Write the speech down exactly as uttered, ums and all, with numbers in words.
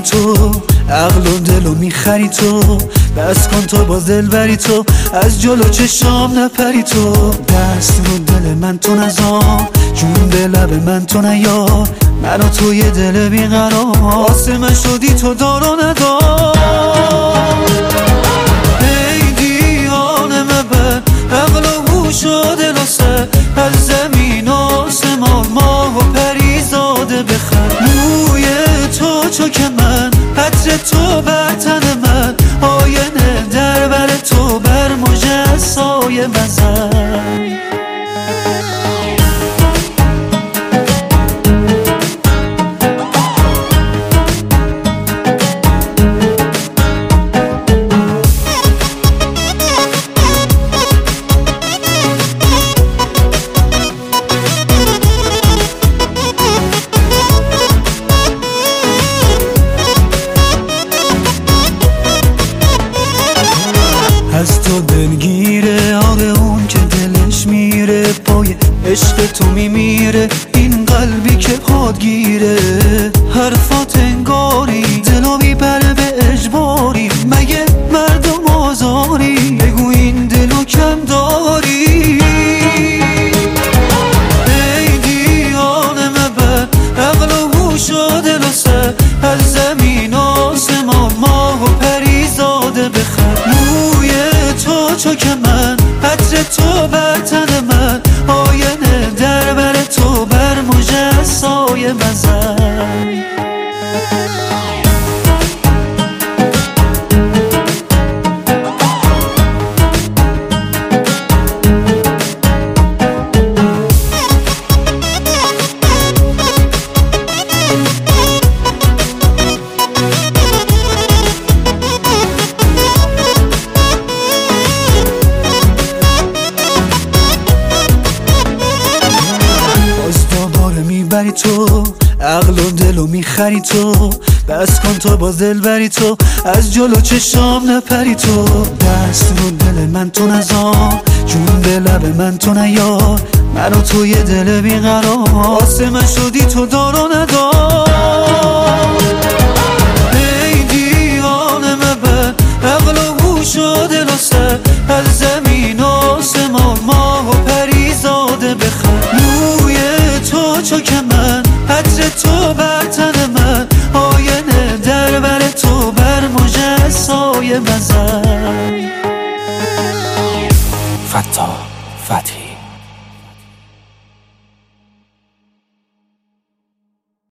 تو، عقل و دلو میخری تو، بس کن تو با دل بری تو، از جلو چشام نپری تو. دست رو دل من تو نزار، جون به لب من تو نیار، من و تو یه دل بیقرار، واسه من شدی تو دار و ندار. ای دیوانه مبر، عقل و هوش و دل و سر، از زمین و آسمان ماه و پریزاده بخر. موی تو چوک من، عطر تو بر تن من، آینه در بر تو بر مژه سایه بزن. از تو دلگیره، آره اون که دلش میره، پای عشق تو میمیره، این قلبی که پادگیره. حرفات انگاری دلو میبره به اجباری، مگه مردم آزاری؟ بگو این دلو کم داری؟ ای دیوانه مبر، عقل و هوش و دل و سر، از زمین آسمان ماه و پریزاده بخر. چوک من، عطر تو بر تن من، آینه در بر تو بر مژه سایه بزن. بری تو، عقل و دلو میخری تو، بس کن تو با دل بری تو، از جلو چشام نپری تو. دست رو دل من تو نزار، جون به لب من تو نیار، من و تو یه دل بیقرار، واسه من شدی تو دار و ندار. ای دیوانه مبر، عقل و هوش و دل و سر، از زمین و آسمان ماه و پریزاده بخر. موی تو چوک من، عطر تو بر